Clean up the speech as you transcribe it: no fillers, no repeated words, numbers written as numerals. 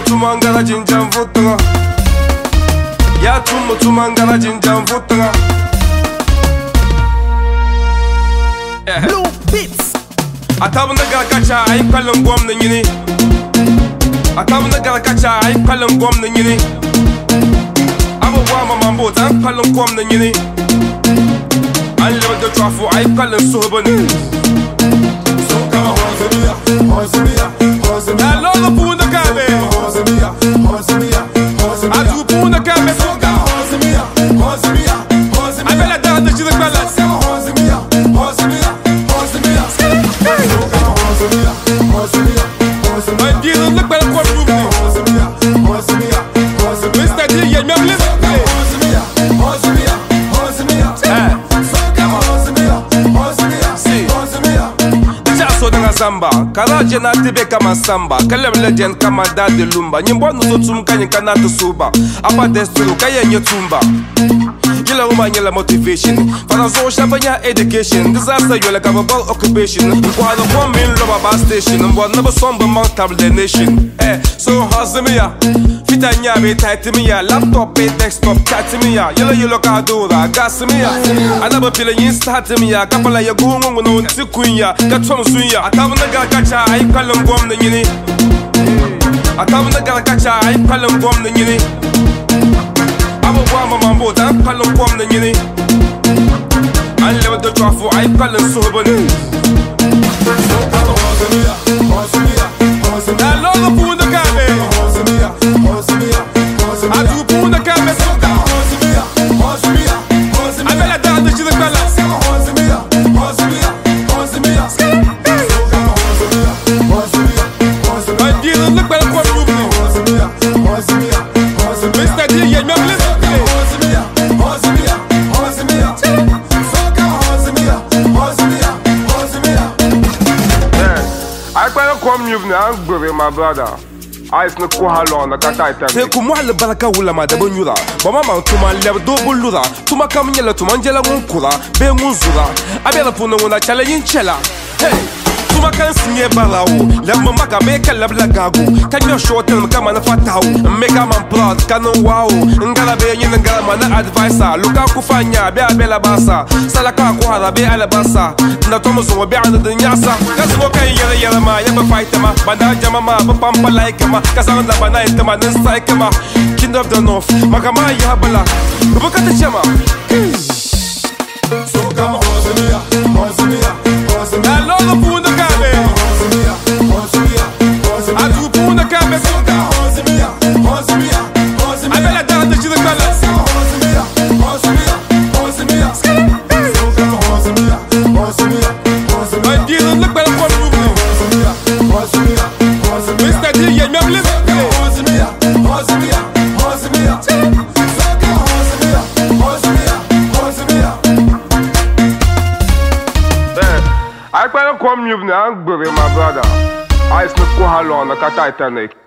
tumangara jinjam vutunga. Ya tumangara jinjam vutunga. Blue Beats. Atabna garkacha ay kallon gwamna nyini. Atabna garkacha ay kallon gwamna nyini. Abubuwa mamambo tan kallon gwamna nyini. An lewa da trafo ay kallon suhbani. So kama hozemiya, hozemiya, hozemiya. Ya lolo puna kame. Hozemiya, hozemiya, hozemiya. Adu puna kame. So kama hozemiya, hozemiya, hozemiya. Abela da da jida kala. Hozemiya, hozemiya, hozemiya. So kama hozemiya, hozemiya, hozemiya. Ay dilo look bel ko dum. Hozemiya, hozemiya, hozemiya. Mr. D ye mem list. Hozemiya, hozemiya, hozemiya. So kama hozemiya, hozemiya, hozemiya. So danga samba, kala jena tibe kama samba, kalem legend kama dade lumba. Nyimbo nuzo tumkanyi kanatu suba, apa destru kaya nyetumba. Yela uma nyela motivation, fana zo shabanya education. Disaster yola kaba ball occupation. Kwa the one min loba bar station, mbo never somber mount the nation. So hazemiya, fita nyabe tight me ya, laptop desktop chat me ya. Yela kadura, gas me ya. Anaba pila yin start me ya, kapala ya gungu no ntikunya, katwam sunya. Atabna garkacha ay kallon gwamna nyini. Atabna garkacha ay kallon gwamna nyini. Abubuwa mamambo tan kallon gwamna nyini. An lewa da trafo ay kallon suhbani. So kama hozemiya, hozemiya, hozemiya. Ya lolo puna kame. Hozemiya, hozemiya, hozemiya. Adu puna kame. So kama hozemiya, hozemiya, hozemiya. Abela da da jida kala. Hozemiya, hozemiya, hozemiya. So kama hozemiya, hozemiya, hozemiya. Ay dilo look bel ko dum. Hozemiya, hozemiya, hozemiya. Mr. D ye mem list. Hozemiya, hozemiya, hozemiya. So kama hozemiya, hozemiya, hozemiya. I can't come you now, my brother. I snuck Kuhalon, a Kataitan. Take Kumala Baraka Wulama, the Bonura, Bama to my level double lura, to my Camilla to Mangela Munkura, Bemuzura, Abela Puno, challenging Chella. Hey! Tuma kan sinye barawo, lemma maka meka labla gagu. Can you show them come and fatao? Make a man proud, canon wow. Ngala be yin ngala mana advisor. Luka kufanya be abela basa. Salaka kuhara be alabasa. Na tomo so be anda de nyasa. Kaso kan yele ma yaba fight ma. Banda jama ma pampa like ma. Kasanda bana itama nin strike ma. King of the north, makama yabala. Bukata chama. So kama hozemiya, hozemiya, hozemiya. Lolo puna kame. Hozemiya, hozemiya, hozemiya. Adu puna kame. So kama hozemiya, hozemiya, hozemiya. Abela da da jida kala. Hozemiya, hozemiya, hozemiya. So kama hozemiya, hozemiya, hozemiya. Ay dilo look bel ko dum. Hozemiya, hozemiya, hozemiya. Mr. D ye mem list. Hozemiya, hozemiya, hozemiya. So kama hozemiya, hozemiya, hozemiya. I can't come you now, my brother. I snuck Kuhalon, a Kataitan.